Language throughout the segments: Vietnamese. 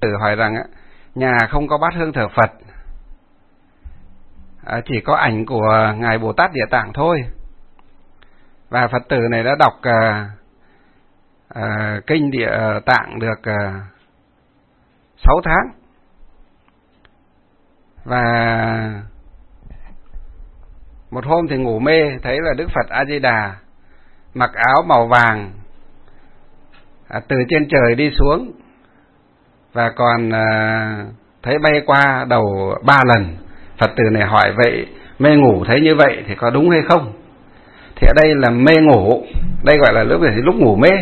tử hỏi rằng nhà không có bát hương thờ Phật, chỉ có ảnh của Ngài Bồ Tát Địa Tạng thôi. Và Phật tử này đã đọc kinh Địa Tạng được 6 tháng. Và một hôm thì ngủ mê, thấy là Đức Phật A Di Đà mặc áo màu vàng từ trên trời đi xuống, và còn thấy bay qua đầu 3 lần. Phật tử này hỏi vậy mê ngủ thấy như vậy thì có đúng hay không? Thì ở đây là mê ngủ, đây gọi là lúc ngủ mê.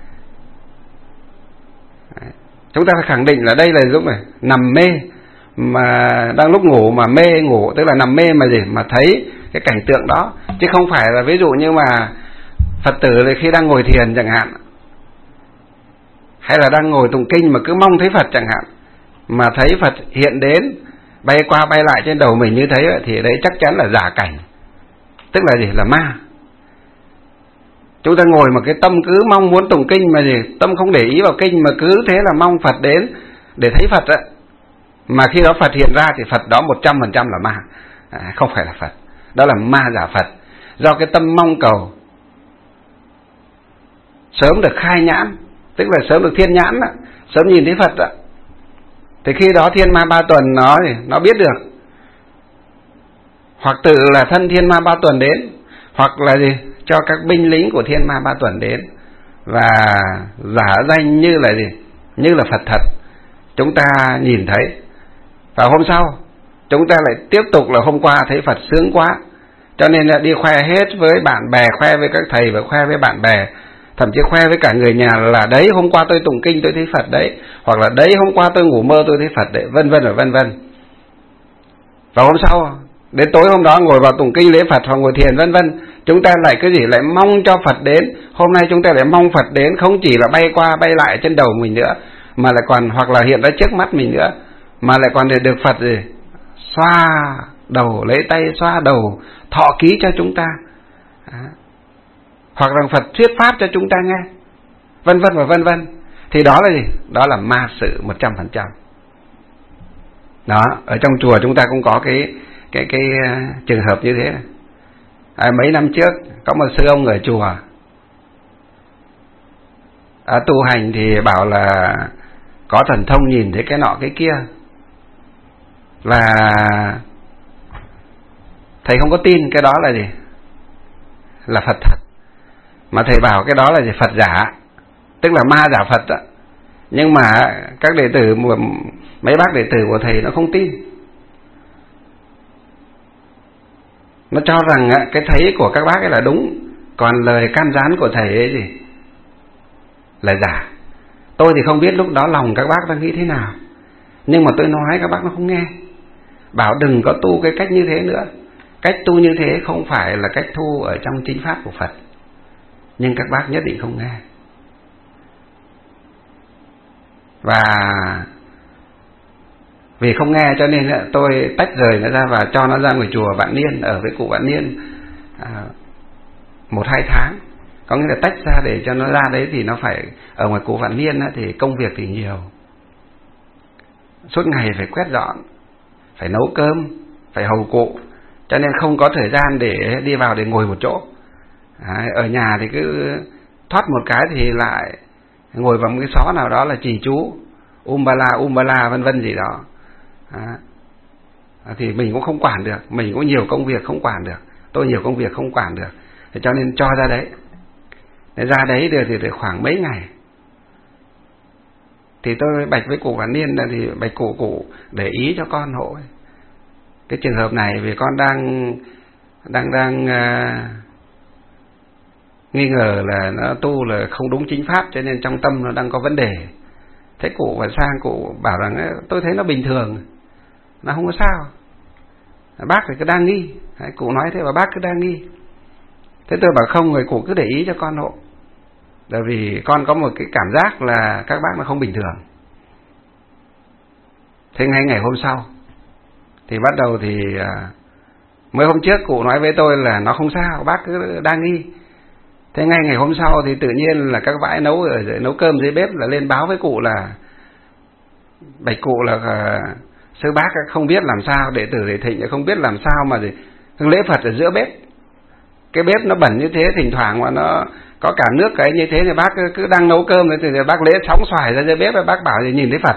Chúng ta phải khẳng định là đây là lúc này nằm mê, mà đang lúc ngủ mà mê ngủ, tức là nằm mê mà gì mà thấy cái cảnh tượng đó, chứ không phải là ví dụ như mà Phật tử khi đang ngồi thiền chẳng hạn, hay là đang ngồi tụng kinh mà cứ mong thấy Phật chẳng hạn, mà thấy Phật hiện đến bay qua bay lại trên đầu mình như thế, thì đấy chắc chắn là giả cảnh, tức là gì, là ma. Chúng ta ngồi mà cái tâm cứ mong muốn tụng kinh mà gì, tâm không để ý vào kinh mà cứ thế là mong Phật đến để thấy Phật á, mà khi đó Phật hiện ra thì Phật đó 100% là ma, không phải là Phật, đó là ma giả Phật. Do cái tâm mong cầu sớm được khai nhãn, tức là sớm được thiên nhãn đó, sớm nhìn thấy Phật đó, thì khi đó thiên ma ba tuần nó biết được, hoặc tự là thân thiên ma ba tuần đến, hoặc là gì cho các binh lính của thiên ma ba tuần đến và giả danh như là gì, như là Phật thật, chúng ta nhìn thấy. Và hôm sau chúng ta lại tiếp tục là hôm qua thấy Phật sướng quá, cho nên là đi khoe hết với bạn bè, khoe với các thầy và khoe với bạn bè, thậm chí khoe với cả người nhà là đấy hôm qua tôi tụng kinh tôi thấy Phật đấy, hoặc là đấy hôm qua tôi ngủ mơ tôi thấy Phật đấy, vân vân và vân vân. Và hôm sau đến tối hôm đó ngồi vào tụng kinh lễ Phật hoặc ngồi thiền vân vân, chúng ta lại cái gì, lại mong cho Phật đến. Hôm nay chúng ta lại mong Phật đến, không chỉ là bay qua bay lại trên đầu mình nữa, mà lại còn hoặc là hiện ra trước mắt mình nữa, mà lại còn để được Phật gì xoa đầu, lấy tay xoa đầu, thọ ký cho chúng ta, hoặc là Phật thuyết pháp cho chúng ta nghe, vân vân và vân vân. Thì đó là gì? Đó là ma sự 100%. Đó, ở trong chùa chúng ta cũng có cái trường hợp như thế này. Mấy năm trước có một sư ông ở chùa tu hành thì bảo là có thần thông nhìn thấy cái nọ cái kia, và thầy không có tin cái đó là gì, là Phật thật, mà thầy bảo cái đó là gì, Phật giả, tức là ma giả Phật đó. Nhưng mà các đệ tử, mấy bác đệ tử của thầy nó không tin, nó cho rằng cái thấy của các bác ấy là đúng, còn lời can gián của thầy ấy gì là giả. Tôi thì không biết lúc đó lòng các bác đang nghĩ thế nào, nhưng mà tôi nói các bác nó không nghe, bảo đừng có tu cái cách như thế nữa. Cách tu như thế không phải là cách tu ở trong chính pháp của Phật, nhưng các bác nhất định không nghe. Và vì không nghe cho nên tôi tách rời nó ra và cho nó ra ngoài chùa Vạn Niên, ở với cụ Vạn Niên 1-2 tháng. Có nghĩa là tách ra để cho nó ra đấy, thì nó phải ở ngoài cụ Vạn Niên thì công việc thì nhiều, suốt ngày phải quét dọn, phải nấu cơm, phải hầu cụ, cho nên không có thời gian để đi vào để ngồi một chỗ. Ở nhà thì cứ thoát một cái thì lại ngồi vào một cái xó nào đó là trì chú umbala vân vân gì đó. Thì mình cũng không quản được, mình cũng nhiều công việc không quản được, tôi nhiều công việc không quản được, thì cho nên cho ra đấy. Ra đấy được thì khoảng mấy ngày thì tôi bạch với cụ Vạn Niên là thì bạch cụ để ý cho con hộ cái trường hợp này, vì con đang nghi ngờ là nó tu là không đúng chính pháp, cho nên trong tâm nó đang có vấn đề. Thế cụ và sang cụ bảo rằng tôi thấy nó bình thường, nó không có sao, bác thì cứ đang nghi. Cụ nói thế và bác cứ đang nghi. Thế tôi bảo không, người cụ cứ để ý cho con hộ, bởi vì con có một cái cảm giác là các bác nó không bình thường. Thế ngay ngày hôm sau thì bắt đầu thì mới hôm trước cụ nói với tôi là nó không sao, bác cứ đang nghi. Thế ngay ngày hôm sau thì tự nhiên là các bãi nấu cơm dưới bếp là lên báo với cụ là bạch cụ là sư bác không biết làm sao, đệ tử Thầy Thịnh không biết làm sao mà lễ Phật ở giữa bếp. Cái bếp nó bẩn như thế, thỉnh thoảng mà nó có cả nước cái như thế thì bác cứ đang nấu cơm thì bác lễ sóng xoài ra dưới bếp, bác bảo thì nhìn thấy Phật,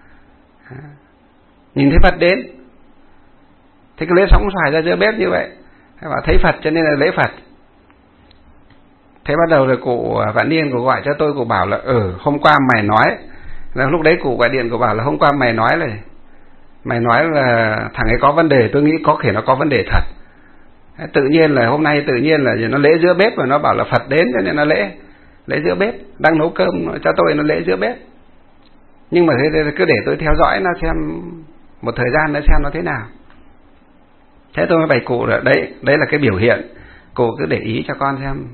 nhìn thấy Phật đến. Thế cái lễ sóng xoài ra giữa bếp như vậy, bảo thấy Phật cho nên là lễ Phật. Thế bắt đầu rồi cụ Vạn Niên cụ gọi cho tôi, cụ bảo là hôm qua mày nói, là lúc đấy cụ gọi điện cụ bảo là hôm qua mày nói là thằng ấy có vấn đề, tôi nghĩ có thể nó có vấn đề thật. Tự nhiên là hôm nay tự nhiên là nó lễ giữa bếp và nó bảo là Phật đến cho nên nó lễ giữa bếp, đang nấu cơm cho tôi nó lễ giữa bếp. Nhưng mà thế cứ để tôi theo dõi nó xem một thời gian nữa xem nó thế nào. Thế tôi mới bày cụ là đấy là cái biểu hiện, cụ cứ để ý cho con xem.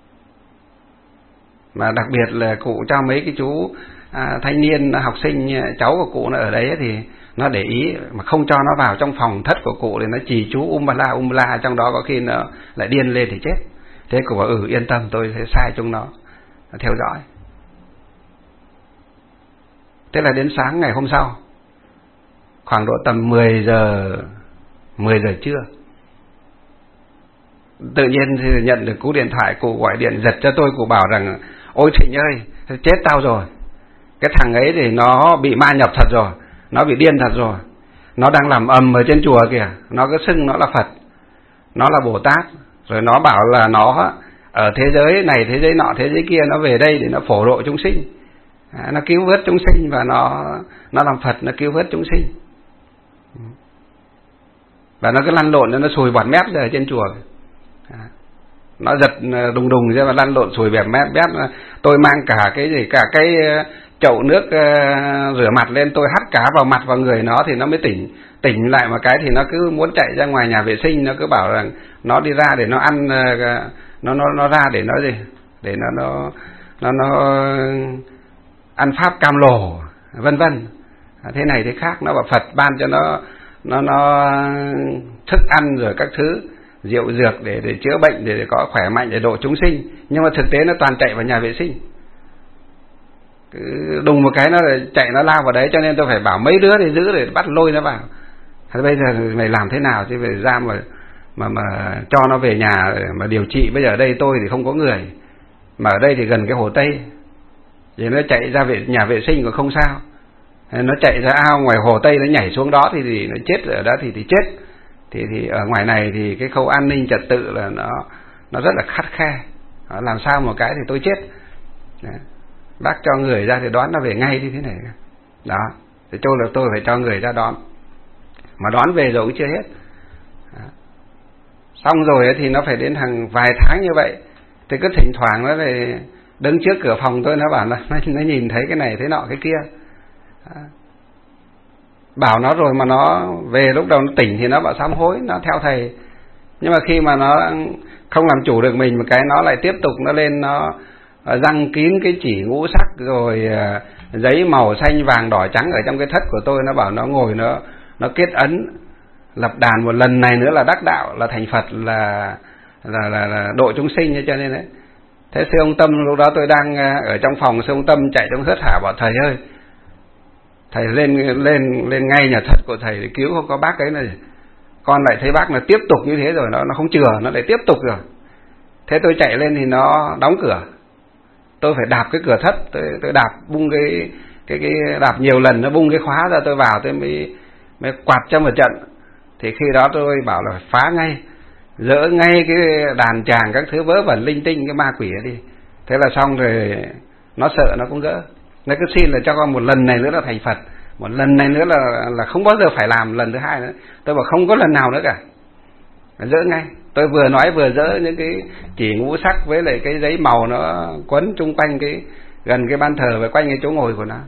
Mà đặc biệt là cụ cho mấy cái chú thanh niên học sinh cháu của cụ nó ở đấy thì nó để ý mà không cho nó vào trong phòng thất của cụ thì nó chì chú la trong đó, có khi nó lại điên lên thì chết. Thế cụ bảo yên tâm, tôi sẽ sai chúng nó theo dõi. Thế là đến sáng ngày hôm sau, khoảng độ tầm 10 giờ trưa, tự nhiên thì nhận được cú điện thoại, cụ gọi điện giật cho tôi, cụ bảo rằng ôi Thịnh ơi, chết tao rồi. Cái thằng ấy thì nó bị ma nhập thật rồi, nó bị điên thật rồi, nó đang làm ầm ở trên chùa kìa, nó cứ xưng nó là Phật, nó là Bồ Tát, rồi nó bảo là nó ở thế giới này, thế giới nọ, thế giới kia, nó về đây để nó phổ độ chúng sinh, nó cứu vớt chúng sinh, và nó làm Phật, nó cứu vớt chúng sinh. Và nó cứ lăn lộn, nó sùi bọt mép ra ở trên chùa, nó giật đùng ra và lăn lộn sùi bẹp mép. Tôi mang cả cái chậu nước rửa mặt lên, tôi hắt cá vào mặt vào người nó thì nó mới tỉnh lại. Một cái thì nó cứ muốn chạy ra ngoài nhà vệ sinh, nó cứ bảo rằng nó đi ra để nó ăn, nó ra để nó gì, để nó ăn pháp cam lồ vân vân, thế này thế khác. Nó bảo Phật ban cho nó thức ăn rồi các thứ rượu dược để chữa bệnh, để có khỏe mạnh, để độ chúng sinh. Nhưng mà thực tế nó toàn chạy vào nhà vệ sinh, cứ đùng một cái nó chạy, nó lao vào đấy. Cho nên tôi phải bảo mấy đứa để giữ, để bắt lôi nó vào. Thế bây giờ mày làm thế nào chứ phải ra mà cho nó về nhà mà điều trị. Bây giờ ở đây tôi thì không có người, mà ở đây thì gần cái Hồ Tây, thì nó chạy ra nhà vệ sinh cũng không sao, nó chạy ra ao ngoài Hồ Tây, nó nhảy xuống đó thì nó chết ở đó thì chết. Thì ở ngoài này thì cái khâu an ninh trật tự là nó rất là khắt khe, làm sao một cái thì tôi chết. Đấy. Bác cho người ra thì đón nó về ngay như thế này đó. Thì tôi phải cho người ra đón, mà đón về rồi cũng chưa hết. Đó. Xong rồi thì nó phải đến hàng vài tháng như vậy, thì cứ thỉnh thoảng nó lại đứng trước cửa phòng tôi, nó bảo là nó nhìn thấy cái này thế nọ cái kia. Đó. Bảo nó rồi mà nó về lúc đầu nó tỉnh thì nó bảo sám hối, nó theo thầy. Nhưng mà khi mà nó không làm chủ được mình một cái, nó lại tiếp tục nó lên, nó răng kín cái chỉ ngũ sắc, rồi giấy màu xanh vàng đỏ trắng ở trong cái thất của tôi. Nó bảo nó ngồi nó kết ấn lập đàn một lần này nữa là đắc đạo, là thành Phật, là độ chúng sinh. Cho nên đấy, thế sư ông Tâm lúc đó tôi đang ở trong phòng, sư ông Tâm chạy trong thất hả, bảo thầy ơi, thầy lên ngay nhà thất của thầy để cứu không có bác ấy này. Con lại thấy bác là tiếp tục như thế rồi, nó không chừa, nó lại tiếp tục rồi. Thế tôi chạy lên thì nó đóng cửa, tôi phải đạp cái cửa thất, tôi đạp bung cái đạp nhiều lần, nó bung cái khóa ra, tôi vào tôi mới quạt cho một trận. Thì khi đó tôi bảo là phá ngay, dỡ ngay cái đàn tràng các thứ vớ vẩn linh tinh, cái ma quỷ ấy đi. Thế là xong rồi, nó sợ nó cũng gỡ. Nó cứ xin là cho con một lần này nữa là thành Phật, một lần này nữa là không bao giờ phải làm lần thứ hai nữa. Tôi bảo không có lần nào nữa cả, dỡ ngay. Tôi vừa nói vừa dỡ những cái chỉ ngũ sắc với lại cái giấy màu nó quấn chung quanh gần cái ban thờ và quanh cái chỗ ngồi của nó.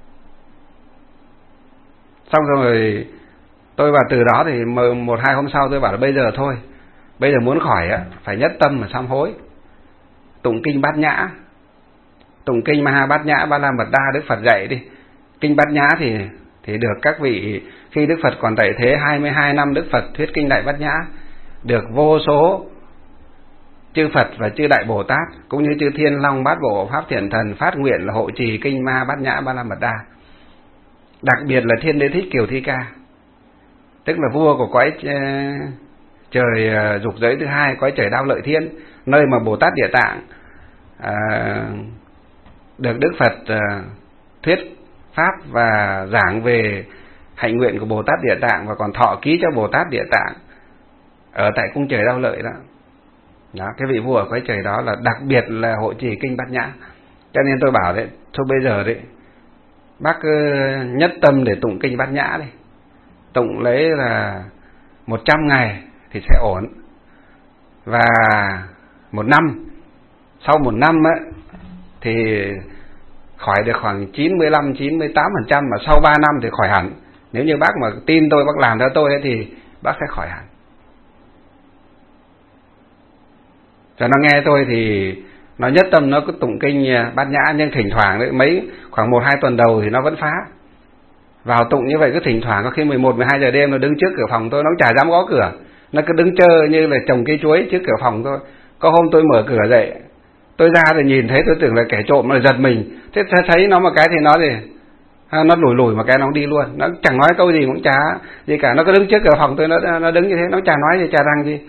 Xong rồi tôi vào từ đó thì 1-2 hôm sau tôi bảo là bây giờ thôi, bây giờ muốn khỏi phải nhất tâm mà sám hối, tụng kinh Bát Nhã, tụng kinh Maha Bát Nhã Ba La Mật Đa Đức Phật dạy đi. Kinh Bát Nhã thì được các vị, khi Đức Phật còn tại thế 22 năm Đức Phật thuyết kinh Đại Bát Nhã, được vô số chư Phật và chư Đại Bồ Tát cũng như chư Thiên Long Bát Bộ Pháp Thiện Thần phát nguyện là hộ trì kinh Ma Bát Nhã Ba La Mật Đa. đặc biệt là Thiên Đế Thích Kiều Thi Ca, tức là vua của cõi trời dục giới thứ hai, cõi trời Đao Lợi Thiên, nơi mà Bồ Tát Địa Tạng được Đức Phật thuyết pháp và giảng về hạnh nguyện của Bồ Tát Địa Tạng, và còn thọ ký cho Bồ Tát Địa Tạng ở tại cung trời Đao Lợi đó. Đó, cái vị vua ở cõi trời đó là đặc biệt là hộ trì kinh Bát Nhã. Cho nên tôi bảo đấy, thôi bây giờ đấy bác nhất tâm để tụng kinh Bát Nhã đi, tụng lấy là 100 ngày thì sẽ ổn. Và một năm, sau một năm ấy, thì khỏi được khoảng 95-98%, mà sau 3 năm thì khỏi hẳn. Nếu như bác mà tin tôi, bác làm theo tôi ấy, thì bác sẽ khỏi hẳn. Cho nó nghe tôi thì nó nhất tâm nó cứ tụng kinh Bát Nhã, nhưng thỉnh thoảng đấy, khoảng 1-2 tuần đầu thì nó vẫn phá. Vào tụng như vậy cứ thỉnh thoảng, có khi 11-12 giờ đêm nó đứng trước cửa phòng tôi, nó cũng chả dám gõ cửa, nó cứ đứng chơi như là trồng cây chuối trước cửa phòng thôi. Có hôm tôi mở cửa dậy, tôi ra thì nhìn thấy, tôi tưởng là kẻ trộm, nó giật mình. Thế thấy nó một cái thì nó gì, nó lủi một cái nó đi luôn, nó chẳng nói câu gì cũng chả gì cả, nó cứ đứng trước cửa phòng tôi, nó đứng như thế, nó chả nói gì, chả rằng gì.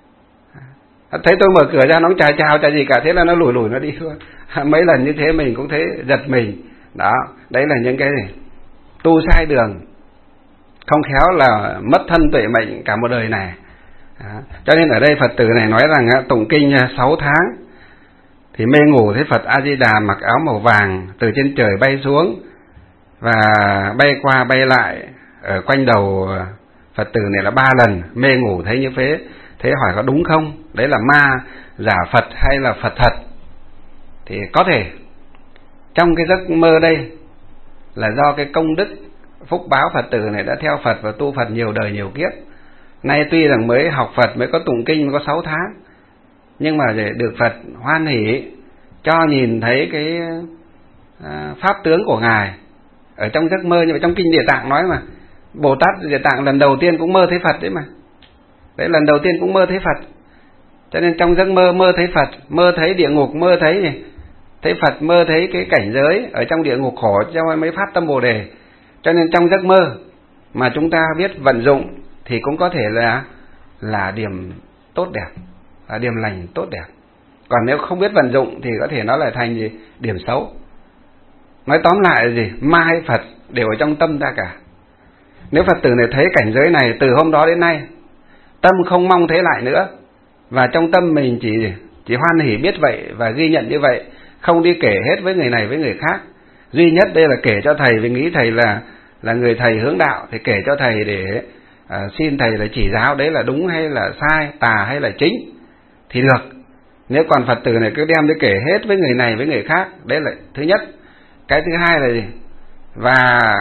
Thấy tôi mở cửa ra nó cũng chả chào chả gì cả, thế là nó lủi nó đi luôn. Mấy lần như thế mình cũng thấy giật mình. Đó, đấy là những cái gì tu sai đường, không khéo là mất thân tuệ mệnh cả một đời này. Đó. Cho nên ở đây Phật tử này nói rằng tụng kinh 6 tháng thì mê ngủ thấy Phật A Di Đà mặc áo màu vàng từ trên trời bay xuống và bay qua bay lại ở quanh đầu Phật tử này là 3 lần. Mê ngủ thấy như thế, thế hỏi có đúng không? Đấy là ma giả Phật hay là Phật thật? Thì có thể trong cái giấc mơ đây là do cái công đức phúc báo Phật tử này đã theo Phật và tu Phật nhiều đời nhiều kiếp. Nay tuy rằng mới học Phật, mới có tụng kinh, mới có 6 tháng, nhưng mà để được Phật hoan hỷ cho nhìn thấy cái pháp tướng của Ngài ở trong giấc mơ. Nhưng mà trong kinh Địa Tạng nói mà, Bồ Tát Địa Tạng lần đầu tiên cũng mơ thấy Phật đấy mà. Đấy, lần đầu tiên cũng mơ thấy Phật. Cho nên trong giấc mơ, mơ thấy Phật, mơ thấy địa ngục, mơ thấy gì? Thấy Phật, mơ thấy cái cảnh giới ở trong địa ngục khổ, cho mới phát tâm Bồ Đề. Cho nên trong giấc mơ mà chúng ta biết vận dụng thì cũng có thể là điểm tốt đẹp, là điểm lành tốt đẹp. Còn nếu không biết vận dụng thì có thể nó lại thành gì? Điểm xấu. Nói tóm lại là gì? Ma hay Phật đều ở trong tâm ta cả. Nếu Phật tử này thấy cảnh giới này từ hôm đó đến nay, tâm không mong thấy lại nữa, và trong tâm mình chỉ hoan hỉ biết vậy và ghi nhận như vậy, không đi kể hết với người này với người khác. Duy nhất đây là kể cho thầy, vì nghĩ thầy là người thầy hướng đạo, thì kể cho thầy để xin thầy là chỉ giáo đấy là đúng hay là sai, tà hay là chính thì được. Nếu còn Phật tử này cứ đem đi kể hết với người này với người khác, đấy là thứ nhất. Cái thứ hai là gì? Và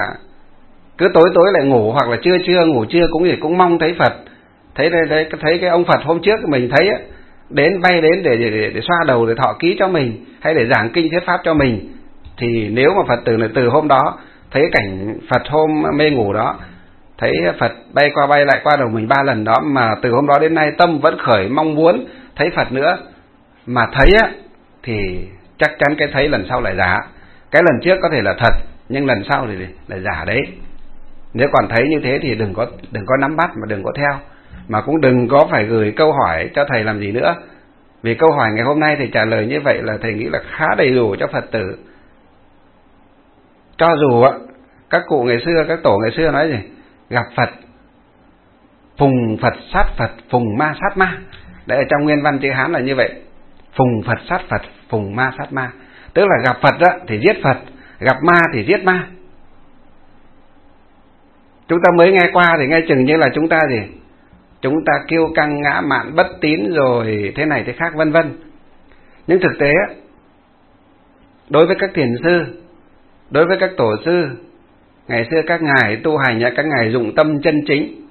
cứ tối lại ngủ, hoặc là trưa ngủ trưa cũng mong thấy Phật. Thấy cái ông Phật hôm trước mình thấy ấy, bay đến để xoa đầu, để thọ ký cho mình, hay để giảng kinh thuyết pháp cho mình. Thì nếu mà Phật tử này từ hôm đó thấy cảnh Phật hôm mê ngủ đó, thấy Phật bay qua bay lại qua đầu mình 3 lần đó, mà từ hôm đó đến nay tâm vẫn khởi mong muốn thấy Phật nữa, mà thấy á, thì chắc chắn cái thấy lần sau lại giả. Cái lần trước có thể là thật, nhưng lần sau thì là giả đấy. Nếu còn thấy như thế thì đừng có nắm bắt, mà đừng có theo, mà cũng đừng có phải gửi câu hỏi cho thầy làm gì nữa. Vì câu hỏi ngày hôm nay thầy trả lời như vậy là thầy nghĩ là khá đầy đủ cho Phật tử. Cho dù các cụ ngày xưa, các tổ ngày xưa nói gì? Gặp Phật, phùng Phật sát Phật, phùng ma sát ma. Đấy, ở trong nguyên văn chữ Hán là như vậy. Phùng Phật sát Phật, phùng ma sát ma. Tức là gặp Phật đó thì giết Phật, gặp ma thì giết ma. Chúng ta mới nghe qua thì nghe chừng như là chúng ta gì? Chúng ta kiêu căng, ngã mạn, bất tín, rồi thế này thế khác vân vân. Nhưng thực tế đối với các thiền sư, đối với các tổ sư ngày xưa, các ngài tu hành, các ngài dụng tâm chân chính.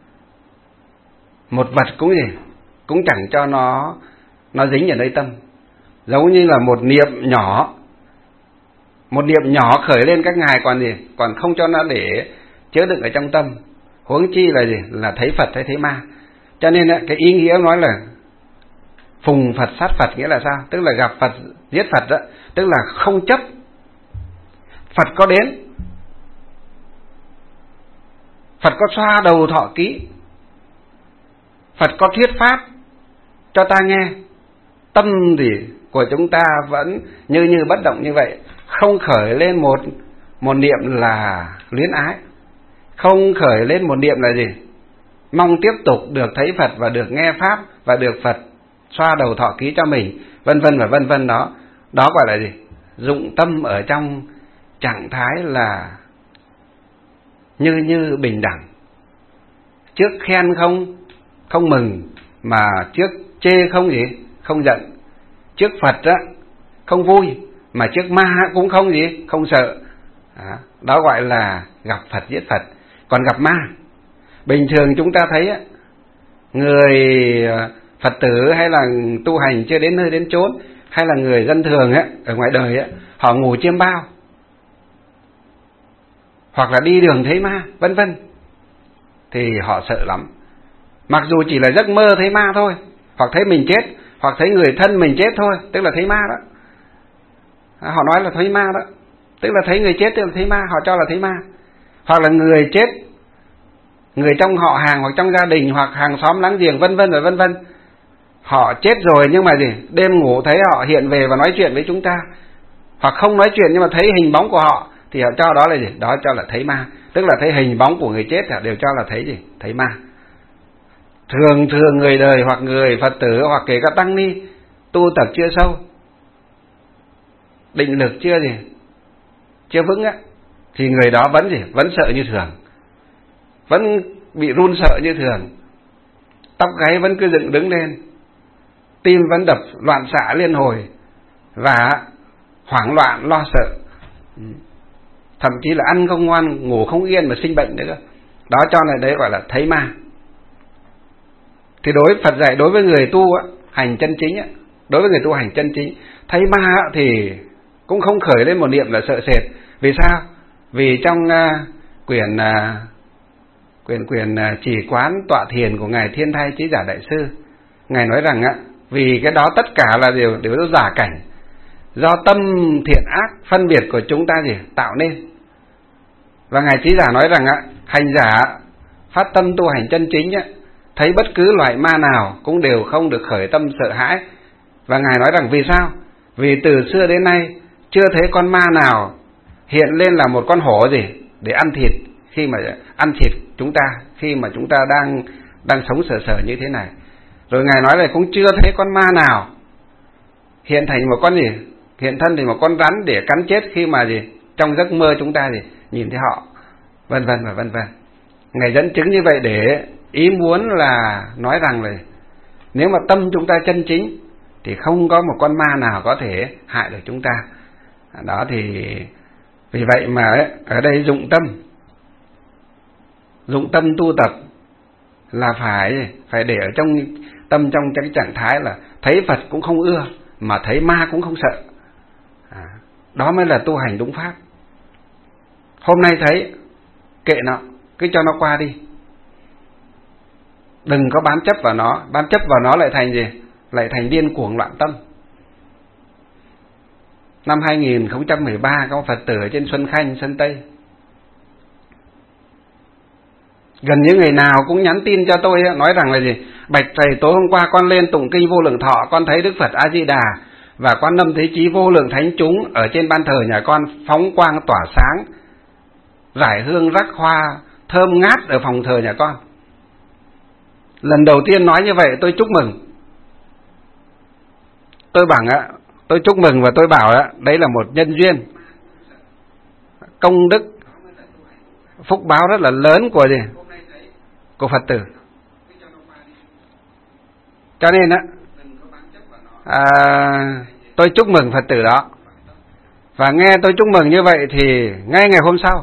Một vật cũng chẳng cho nó dính ở nơi tâm. Giống như là một niệm nhỏ khởi lên, các ngài còn không cho nó để chứa đựng ở trong tâm. Huống chi là là thấy Phật hay thấy ma. Cho nên cái ý nghĩa nói là phùng Phật sát Phật nghĩa là sao? Tức là gặp Phật giết Phật đó, tức là không chấp Phật có đến Phật có xoa đầu thọ ký, Phật có thuyết pháp cho ta nghe. Tâm thì của chúng ta vẫn như bất động như vậy, không khởi lên một niệm là luyến ái, không khởi lên một niệm là gì? Mong tiếp tục được thấy Phật và được nghe pháp và được Phật xoa đầu thọ ký cho mình, vân vân và vân vân. Đó gọi là gì? Dụng tâm ở trong trạng thái là như bình đẳng. Trước khen không mừng, mà trước chê không giận. Trước Phật á không vui, mà trước ma cũng không sợ. Đó gọi là gặp Phật giết Phật. Còn gặp ma, bình thường chúng ta thấy á, người Phật tử hay là tu hành chưa đến nơi đến chốn, hay là người dân thường á, ở ngoài đời á, họ ngủ chiêm bao, hoặc là đi đường thấy ma, vân vân, thì họ sợ lắm. Mặc dù chỉ là giấc mơ thấy ma thôi, hoặc thấy mình chết, hoặc thấy người thân mình chết thôi, tức là thấy ma đó. Họ nói là thấy ma đó, tức là thấy người chết tức là thấy ma, họ cho là thấy ma. Hoặc là người chết, người trong họ hàng hoặc trong gia đình hoặc hàng xóm láng giềng, vân vân và vân vân, họ chết rồi nhưng mà đêm ngủ thấy họ hiện về và nói chuyện với chúng ta, hoặc không nói chuyện nhưng mà thấy hình bóng của họ, thì họ cho đó là đó cho là thấy ma, tức là thấy hình bóng của người chết, họ đều cho là thấy ma. Thường người đời hoặc người Phật tử hoặc kể cả tăng ni tu tập chưa sâu, định lực chưa vững á, thì người đó vẫn sợ như thường, vẫn bị run sợ như thường, tóc gáy vẫn cứ dựng đứng lên, tim vẫn đập loạn xạ liên hồi, và hoảng loạn lo sợ, thậm chí là ăn không ngoan, ngủ không yên mà sinh bệnh nữa. Đó cho nên đấy gọi là thấy ma. Thì Phật dạy đối với người tu hành chân chính, đối với người tu hành chân chính, thấy ma thì cũng không khởi lên một niệm là sợ sệt. Vì sao? Vì trong quyển Chỉ Quán Tọa Thiền của ngài Thiên Thai Chí Giả Đại Sư, ngài nói rằng vì cái đó tất cả là đều giả cảnh, do tâm thiện ác phân biệt của chúng ta tạo nên. Và ngài Chí Giả nói rằng hành giả phát tâm tu hành chân chính thấy bất cứ loại ma nào cũng đều không được khởi tâm sợ hãi. Và ngài nói rằng vì sao? Vì từ xưa đến nay chưa thấy con ma nào hiện lên là một con hổ để ăn thịt, khi mà ăn thịt chúng ta, khi mà chúng ta đang sống sờ như thế này. Rồi ngài nói là cũng chưa thấy con ma nào hiện thành một con hiện thân thành một con rắn để cắn chết khi mà trong giấc mơ chúng ta nhìn thấy họ, vân vân và vân vân. Ngài dẫn chứng như vậy để ý muốn là nói rằng là nếu mà tâm chúng ta chân chính thì không có một con ma nào có thể hại được chúng ta. Đó thì vì vậy mà ở đây dụng tâm tu tập là phải để ở trong tâm, trong cái trạng thái là thấy Phật cũng không ưa, mà thấy ma cũng không sợ. Đó mới là tu hành đúng pháp. Hôm nay thấy kệ nó, cứ cho nó qua đi, đừng có bám chấp vào nó. Bám chấp vào nó lại thành lại thành điên cuồng loạn tâm. Năm 2013 có Phật tử ở trên Xuân Khanh, Sơn Tây, gần như ngày nào cũng nhắn tin cho tôi nói rằng là bạch thầy, tối hôm qua con lên tụng kinh Vô Lượng Thọ, con thấy Đức Phật A Di Đà và Quan Âm Thế Chí vô lượng thánh chúng ở trên ban thờ nhà con phóng quang tỏa sáng, rải hương rắc hoa thơm ngát ở phòng thờ nhà con. Lần đầu tiên nói như vậy tôi chúc mừng. Tôi bảo tôi chúc mừng và tôi bảo đấy là một nhân duyên, công đức, phúc báo rất là lớn của Phật tử. Cho nên tôi chúc mừng Phật tử đó. Và nghe tôi chúc mừng như vậy thì ngay ngày hôm sau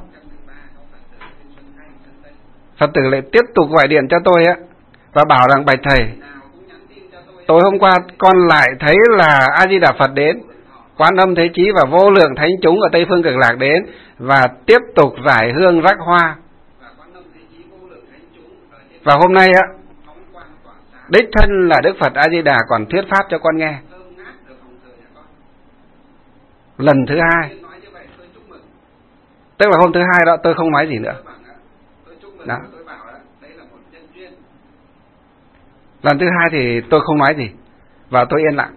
Phật tử lại tiếp tục gọi điện cho tôi và bảo rằng bạch thầy, tối hôm qua con lại thấy là A Di Đà Phật đến, Quan Âm Thế Chí và vô lượng thánh chúng ở Tây Phương Cực Lạc đến và tiếp tục rải hương rắc hoa. Và hôm nay đích thân là Đức Phật A Di Đà còn thuyết pháp cho con nghe. Lần thứ hai, tức là hôm thứ hai đó tôi không nói gì nữa. Đó. Lần thứ hai thì tôi không nói gì, và tôi yên lặng.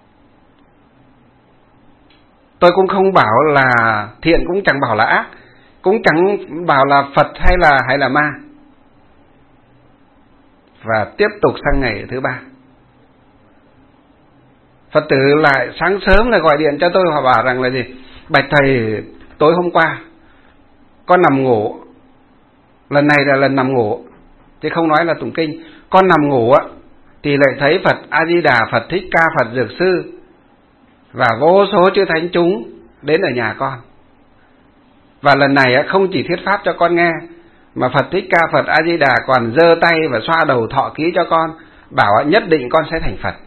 Tôi cũng không bảo là thiện, cũng chẳng bảo là ác, cũng chẳng bảo là Phật hay là ma. Và tiếp tục sang ngày thứ ba, Phật tử lại sáng sớm lại gọi điện cho tôi, họ bảo rằng là gì: bạch thầy, tối hôm qua con nằm ngủ, lần này là lần nằm ngủ chứ không nói là tụng kinh, con nằm ngủ á thì lại thấy Phật A Di Đà, Phật Thích Ca, Phật Dược Sư và vô số chư thánh chúng đến ở nhà con. Và lần này không chỉ thuyết pháp cho con nghe, mà Phật Thích Ca, Phật A Di Đà còn giơ tay và xoa đầu thọ ký cho con, bảo nhất định con sẽ thành Phật.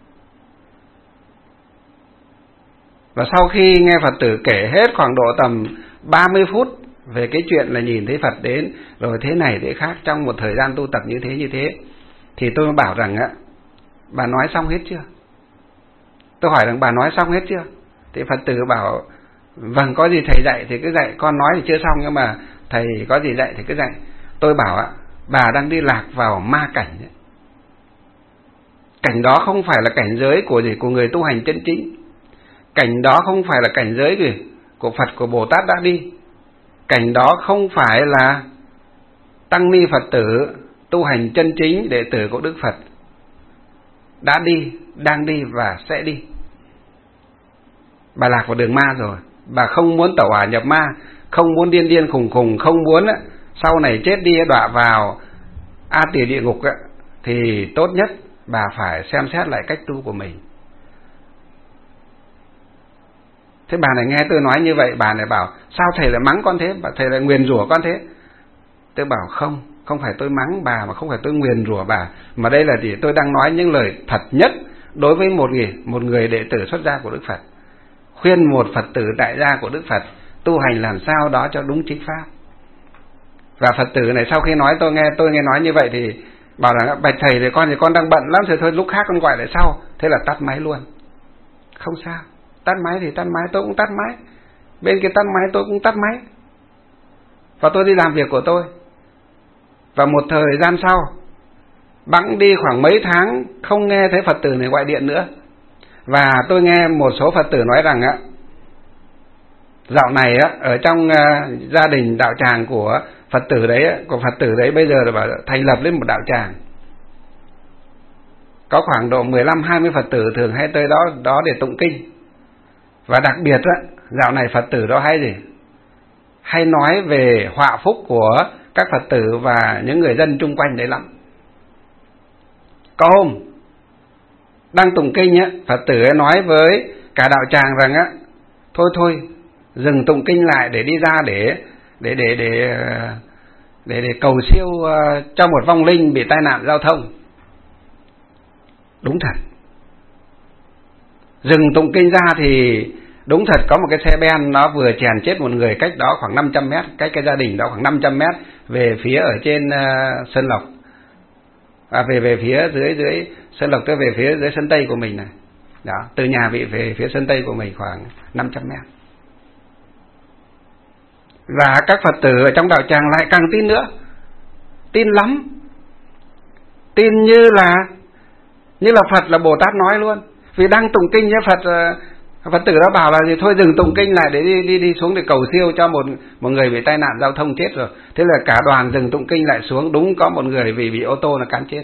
Và sau khi nghe Phật tử kể hết khoảng độ tầm 30 phút về cái chuyện là nhìn thấy Phật đến rồi thế này thế khác trong một thời gian tu tập như thế, thì tôi mới bảo rằng bà nói xong hết chưa? Tôi hỏi rằng bà nói xong hết chưa? Thì Phật tử bảo vâng, có gì thầy dạy thì cứ dạy, con nói thì chưa xong nhưng mà thầy có gì dạy thì cứ dạy. Tôi bảo bà đang đi lạc vào ma cảnh ấy. Cảnh đó không phải là cảnh giới của người tu hành chân chính. Cảnh đó không phải là cảnh giới của Phật, của Bồ Tát đã đi. Cảnh đó không phải là tăng ni Phật tử tu hành chân chính, đệ tử của Đức Phật đã đi, đang đi và sẽ đi. Bà lạc vào đường ma rồi. Bà không muốn tẩu hỏa nhập ma, không muốn điên khùng, không muốn sau này chết đi đọa vào A Tỳ địa ngục thì tốt nhất bà phải xem xét lại cách tu của mình. Thế bà này nghe tôi nói như vậy, bà này bảo sao thầy lại mắng con thế, thầy lại nguyền rủa con thế. Tôi bảo không phải tôi mắng bà, mà không phải tôi nguyền rủa bà, mà đây là gì? Tôi đang nói những lời thật nhất đối với một người đệ tử xuất gia của Đức Phật, khuyên một Phật tử đại gia của Đức Phật tu hành làm sao đó cho đúng chính pháp. Và Phật tử này sau khi nói tôi nghe nói như vậy thì bảo rằng bạch thầy thì con đang bận lắm, thôi lúc khác con gọi lại sau. Thế là tắt máy luôn. Không sao, tắt máy thì tắt máy, tôi cũng tắt máy, bên kia tắt máy tôi cũng tắt máy, và tôi đi làm việc của tôi. Và một thời gian sau, bẵng đi khoảng mấy tháng không nghe thấy Phật tử này gọi điện nữa. Và tôi nghe một số Phật tử nói rằng dạo này ở trong gia đình đạo tràng của Phật tử đấy bây giờ là bảo thành lập lên một đạo tràng. Có khoảng độ 15-20 Phật tử thường hay tới đó để tụng kinh. Và đặc biệt dạo này Phật tử đó hay nói về họa phúc của các Phật tử và những người dân chung quanh đấy lắm. Có hôm đang tụng kinh Phật tử ấy nói với cả đạo tràng rằng thôi dừng tụng kinh lại để đi ra để cầu siêu cho một vong linh bị tai nạn giao thông. Đúng thật, dừng tụng kinh ra thì đúng thật có một cái xe ben nó vừa chèn chết một người cách đó khoảng 500 mét, cách cái gia đình đó khoảng 500 mét về phía ở trên Sơn Lộc, về phía dưới Sơn Lộc, tới về phía dưới sân Tây của mình này. Đó, từ nhà bị về phía sân Tây của mình khoảng 500 mét. Và các Phật tử ở trong đạo tràng lại càng tin nữa, tin lắm, tin như là Phật là Bồ Tát nói luôn. Vì đang tụng kinh với Phật tử đó bảo là gì, thôi dừng tụng kinh lại để đi xuống để cầu siêu cho một người bị tai nạn giao thông chết rồi. Thế là cả đoàn dừng tụng kinh lại xuống, đúng có một người vì bị ô tô là cán chết.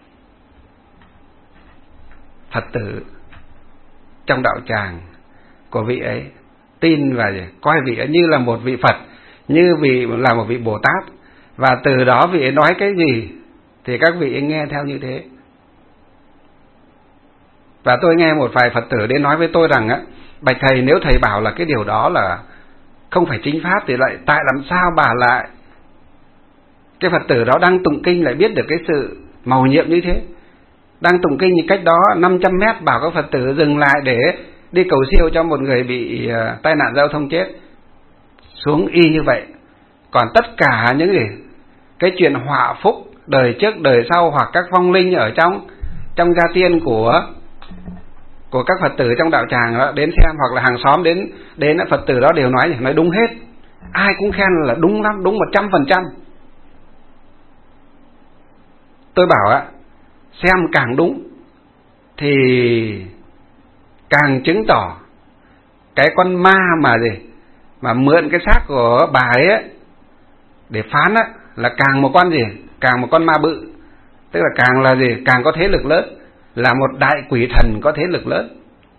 Phật tử trong đạo tràng của vị ấy tin và coi vị ấy như là một vị Phật, như là một vị Bồ Tát, và từ đó vị ấy nói cái gì thì các vị ấy nghe theo như thế. Và tôi nghe một vài Phật tử đến nói với tôi rằng bạch thầy, nếu thầy bảo là cái điều đó là không phải chính pháp thì lại tại làm sao bà lại cái Phật tử đó đang tụng kinh lại biết được cái sự mầu nhiệm như thế, đang tụng kinh như cách đó 500 mét bảo các Phật tử dừng lại để đi cầu siêu cho một người bị tai nạn giao thông chết, xuống y như vậy. Còn tất cả những cái chuyện họa phúc đời trước đời sau hoặc các vong linh ở trong gia tiên của các Phật tử trong đạo tràng đó đến xem, hoặc là hàng xóm đến Phật tử đó đều nói đúng hết, ai cũng khen là đúng lắm, đúng 100%. Tôi bảo xem càng đúng thì càng chứng tỏ cái con ma mà gì mà mượn cái xác của bà ấy để phán á, là càng một con gì, càng một con ma bự, tức là càng là gì, càng có thế lực lớn, là một đại quỷ thần có thế lực lớn.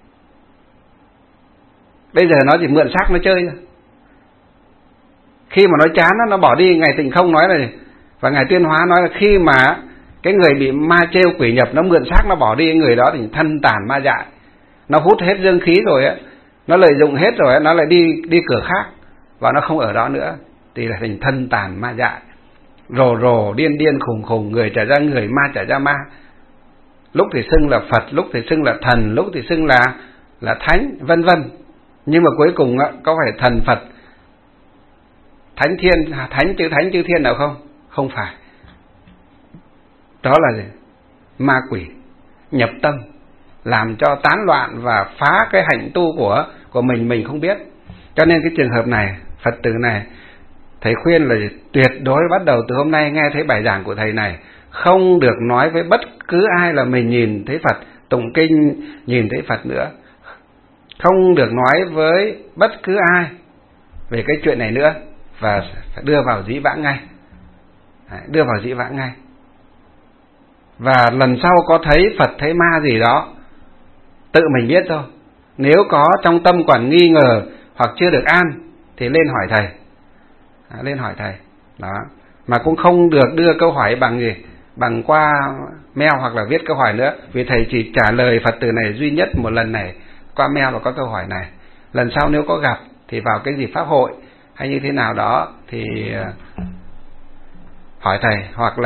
Bây giờ nó chỉ mượn xác nó chơi thôi. Khi mà nó chán nó bỏ đi. Ngài Tịnh Không nói là gì? Và Ngài Tuyên Hóa nói là khi mà cái người bị ma trêu quỷ nhập nó mượn xác nó bỏ đi, người đó thì thân tàn ma dại, nó hút hết dương khí rồi á, nó lợi dụng hết rồi á, nó lại đi cửa khác và nó không ở đó nữa, thì là thành thân tàn ma dại, rồ điên điên khùng khùng, người trở ra người, ma trở ra ma. Lúc thì xưng là Phật, lúc thì xưng là thần, lúc thì xưng là thánh, vân vân. Nhưng mà cuối cùng á, có phải thần Phật, thánh thiên, thánh chư thiên nào không? Không phải. Đó là gì? Ma quỷ nhập tâm, làm cho tán loạn và phá cái hạnh tu của mình không biết. Cho nên cái trường hợp này, Phật tử này, thầy khuyên là tuyệt đối bắt đầu từ hôm nay nghe thấy bài giảng của thầy này, không được nói với bất cứ ai là mình nhìn thấy Phật, tụng kinh nhìn thấy Phật nữa. Không được nói với bất cứ ai về cái chuyện này nữa, và phải đưa vào dĩ vãng ngay. Đưa vào dĩ vãng ngay. Và lần sau có thấy Phật thấy ma gì đó, tự mình biết thôi. Nếu có trong tâm còn nghi ngờ hoặc chưa được an thì lên hỏi thầy. Lên hỏi thầy. Đó. Mà cũng không được đưa câu hỏi bằng gì? Bằng qua mail hoặc là viết câu hỏi nữa. Vì thầy chỉ trả lời Phật tử này duy nhất một lần này, qua mail và có câu hỏi này. Lần sau nếu có gặp thì vào cái dịp pháp hội hay như thế nào đó thì hỏi thầy, hoặc là